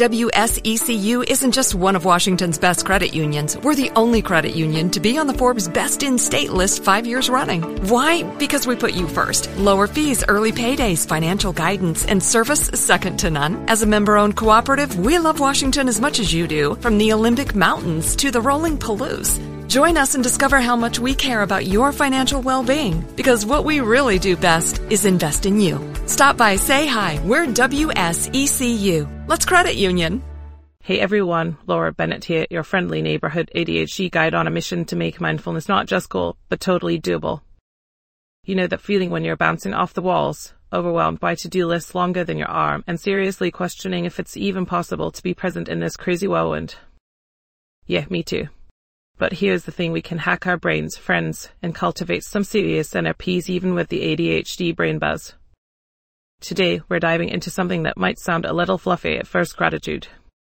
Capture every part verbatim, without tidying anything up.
W S E C U isn't just one of Washington's best credit unions. We're the only credit union to be on the Forbes Best in State list five years running. Why? Because we put you first. Lower fees, early paydays, financial guidance, and service second to none. As a member-owned cooperative, we love Washington as much as you do, from the Olympic Mountains to the rolling Palouse. Join us and discover how much we care about your financial well-being, because what we really do best is invest in you. Stop by, say hi. We're W S E C U. Let's credit union. Hey everyone, Laura Bennett here, your friendly neighborhood A D H D guide on a mission to make mindfulness not just cool, but totally doable. You know that feeling when you're bouncing off the walls, overwhelmed by to-do lists longer than your arm, and seriously questioning if it's even possible to be present in this crazy whirlwind? Yeah, me too. But here's the thing, we can hack our brains, friends, and cultivate some serious inner peace even with the A D H D brain buzz. Today, we're diving into something that might sound a little fluffy at first, gratitude.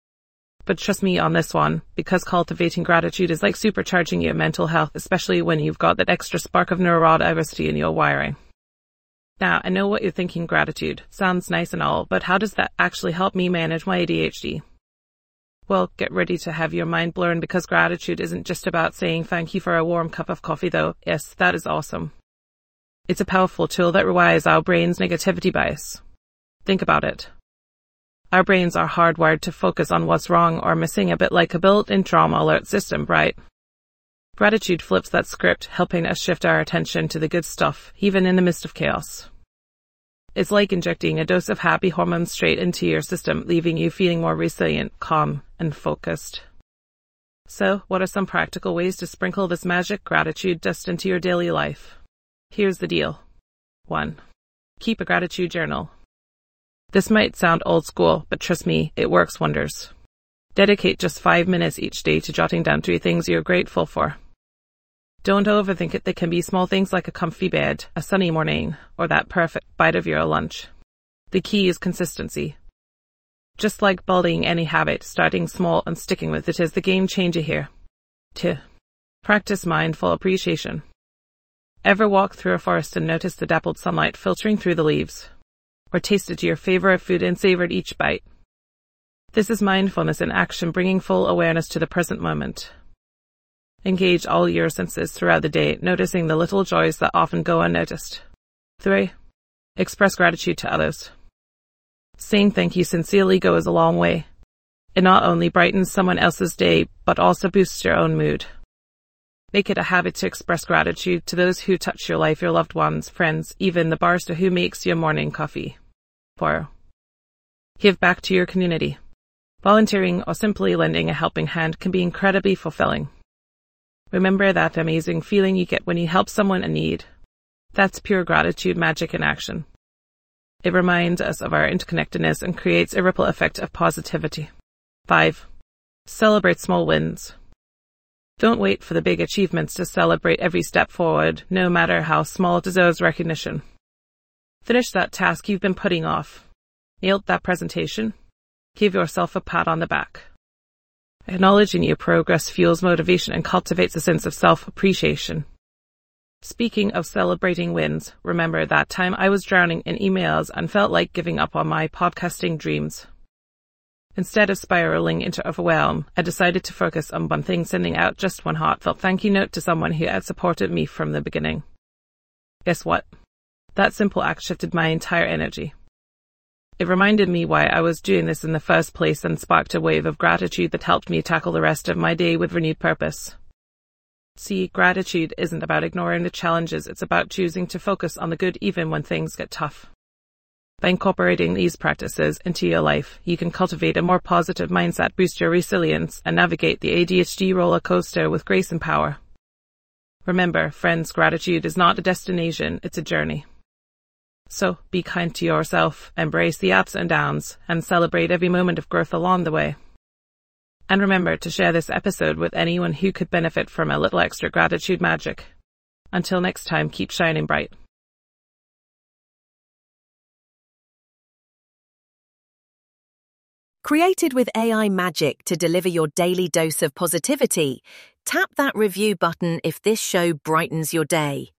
But trust me on this one, because cultivating gratitude is like supercharging your mental health, especially when you've got that extra spark of neurodiversity in your wiring. Now, I know what you're thinking, gratitude sounds nice and all, but how does that actually help me manage my A D H D? Well, get ready to have your mind blown, because gratitude isn't just about saying thank you for a warm cup of coffee though. Yes, that is awesome. It's a powerful tool that rewires our brain's negativity bias. Think about it. Our brains are hardwired to focus on what's wrong or missing, a bit like a built-in trauma alert system, right? Gratitude flips that script, helping us shift our attention to the good stuff, even in the midst of chaos. It's like injecting a dose of happy hormones straight into your system, leaving you feeling more resilient, calm, and focused. So, what are some practical ways to sprinkle this magic gratitude dust into your daily life? Here's the deal. one. Keep a gratitude journal. This might sound old school, but trust me, it works wonders. Dedicate just five minutes each day to jotting down three things you're grateful for. Don't overthink it. They can be small things like a comfy bed, a sunny morning, or that perfect bite of your lunch. The key is consistency. Just like building any habit, starting small and sticking with it is the game changer here. two. Practice mindful appreciation. Ever walk through a forest and notice the dappled sunlight filtering through the leaves? Or tasted your favorite food and savored each bite? This is mindfulness in action, bringing full awareness to the present moment. Engage all your senses throughout the day, noticing the little joys that often go unnoticed. three. Express gratitude to others. Saying thank you sincerely goes a long way. It not only brightens someone else's day, but also boosts your own mood. Make it a habit to express gratitude to those who touch your life, your loved ones, friends, even the barista who makes your morning coffee. four. Give back to your community. Volunteering or simply lending a helping hand can be incredibly fulfilling. Remember that amazing feeling you get when you help someone in need. That's pure gratitude magic in action. It reminds us of our interconnectedness and creates a ripple effect of positivity. five. Celebrate small wins. Don't wait for the big achievements to celebrate. Every step forward, no matter how small, deserves recognition. Finish that task you've been putting off. Nailed that presentation? Give yourself a pat on the back. Acknowledging your progress fuels motivation and cultivates a sense of self-appreciation. Speaking of celebrating wins, remember that time I was drowning in emails and felt like giving up on my podcasting dreams. Instead of spiraling into overwhelm, I decided to focus on one thing, sending out just one heartfelt thank you note to someone who had supported me from the beginning. Guess what? That simple act shifted my entire energy. It reminded me why I was doing this in the first place and sparked a wave of gratitude that helped me tackle the rest of my day with renewed purpose. See, gratitude isn't about ignoring the challenges, it's about choosing to focus on the good even when things get tough. By incorporating these practices into your life, you can cultivate a more positive mindset, boost your resilience, and navigate the A D H D roller coaster with grace and power. Remember, friends, gratitude is not a destination, it's a journey. So, be kind to yourself, embrace the ups and downs, and celebrate every moment of growth along the way. And remember to share this episode with anyone who could benefit from a little extra gratitude magic. Until next time, keep shining bright. Created with A I magic to deliver your daily dose of positivity, tap that review button if this show brightens your day.